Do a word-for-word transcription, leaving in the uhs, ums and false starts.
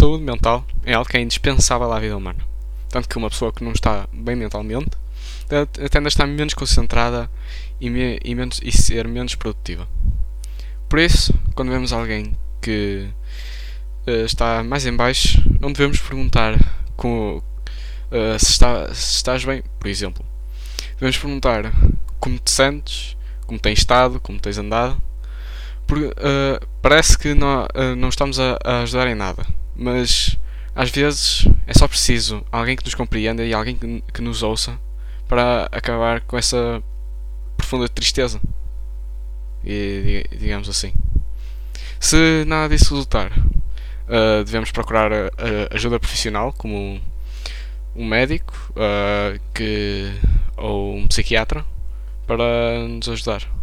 saúde mental é algo que é indispensável à vida humana. Tanto que uma pessoa que não está bem mentalmente tende a estar menos concentrada e, me, e, menos, e ser menos produtiva. Por isso, quando vemos alguém que uh, está mais em baixo, não devemos perguntar com, uh, se, está, se estás bem, por exemplo. Devemos perguntar como te sentes, como tens estado, como tens andado. Porque, uh, parece que não, uh, não estamos a, a ajudar em nada, mas às vezes é só preciso alguém que nos compreenda e alguém que, que nos ouça para acabar com essa profunda tristeza, e, digamos assim. Se nada disso resultar, uh, devemos procurar uh, ajuda profissional, como um médico uh, que, ou um psiquiatra, para nos ajudar.